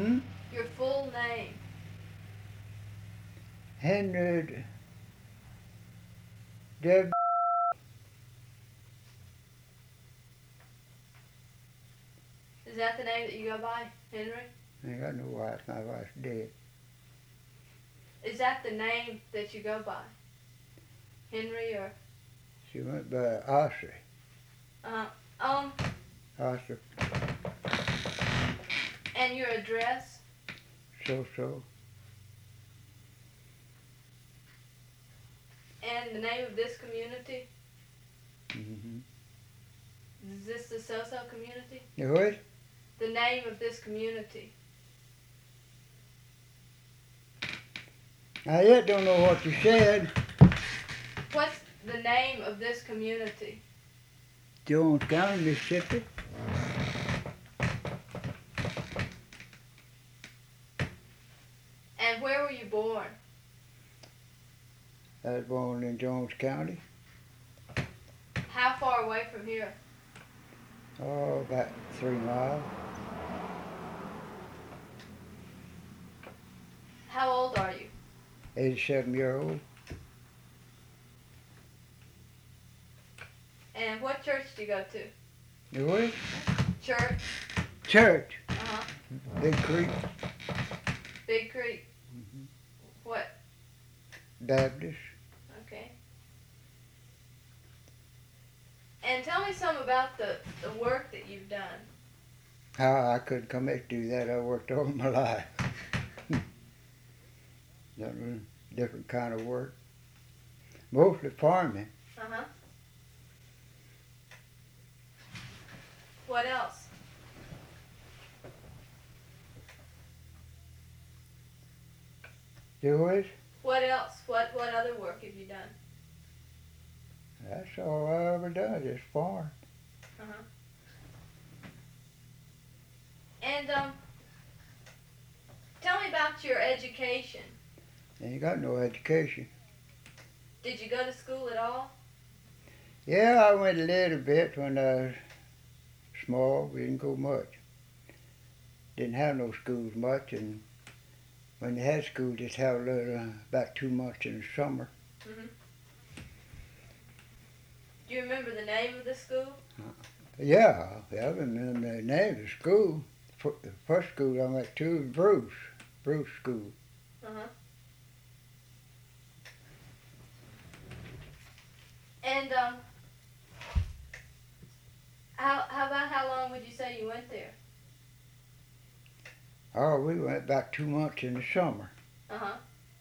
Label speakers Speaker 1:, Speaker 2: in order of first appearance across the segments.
Speaker 1: Your full name.
Speaker 2: Henry W.
Speaker 1: Is that the name that you go by, Henry?
Speaker 2: I ain't got no wife. My wife's dead.
Speaker 1: Is that the name that you go by? Henry or?
Speaker 2: She went by Ossie. Ossie.
Speaker 1: And your address?
Speaker 2: So.
Speaker 1: And the name of this community?
Speaker 2: Mm-hmm.
Speaker 1: Is this the So-So community?
Speaker 2: What?
Speaker 1: The name of this community.
Speaker 2: I yet don't know what you said.
Speaker 1: What's the name of this community?
Speaker 2: Jones County, Mississippi.
Speaker 1: And where were you born?
Speaker 2: I was born in Jones County.
Speaker 1: How far away from here?
Speaker 2: Oh, about 3 miles.
Speaker 1: How old are you?
Speaker 2: 87-year-old.
Speaker 1: And what church do you go to?
Speaker 2: You what?
Speaker 1: Church?
Speaker 2: Church.
Speaker 1: Uh-huh.
Speaker 2: Big Creek.
Speaker 1: Big Creek?
Speaker 2: Mm-hmm.
Speaker 1: What?
Speaker 2: Baptist.
Speaker 1: Okay. And tell me some about the work that you've done.
Speaker 2: How I couldn't come back to do that. I worked all my life. Done different kind of work. Mostly farming.
Speaker 1: Uh-huh. What else?
Speaker 2: Do what?
Speaker 1: What else? What other work have you done?
Speaker 2: That's all I ever done, just farm.
Speaker 1: Uh-huh. And tell me about your education.
Speaker 2: Ain't got no education.
Speaker 1: Did you go to school at all?
Speaker 2: Yeah, I went a little bit when I was small. We didn't go much. Didn't have no schools much, and when they had school, just have a little, about 2 months in the summer.
Speaker 1: Mm-hmm. Do you remember the name of the school?
Speaker 2: Yeah, I remember the name of the school. The first school I went to was Bruce School.
Speaker 1: Uh-huh. And how long would you say you went there?
Speaker 2: Oh, we went about 2 months in the summer.
Speaker 1: Uh-huh.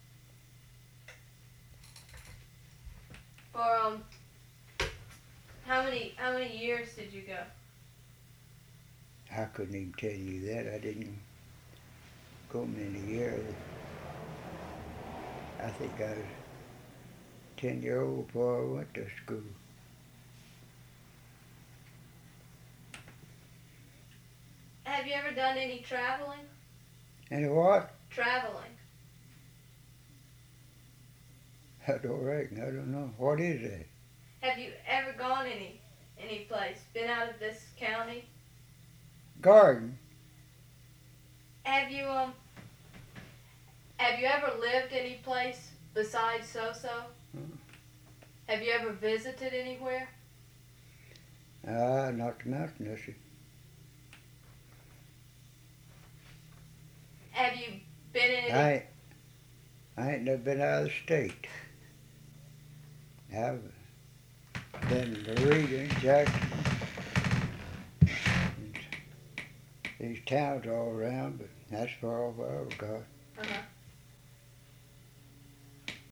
Speaker 1: For how many years did you go?
Speaker 2: I couldn't even tell you that. I didn't go many years. I think I was 10-year-old before I went to school.
Speaker 1: Have you ever done any traveling?
Speaker 2: Any what?
Speaker 1: Traveling.
Speaker 2: I don't reckon. I don't know. What is that?
Speaker 1: Have you ever gone any place? Been out of this county?
Speaker 2: Garden.
Speaker 1: Have you ever lived any place besides So-So? Have you ever visited anywhere?
Speaker 2: Not the mountain, I see.
Speaker 1: Have you been in any...
Speaker 2: I ain't never been out of the state. I've been to Regan, Jackson, and these towns all around, but that's far off I ever got.
Speaker 1: Uh-huh.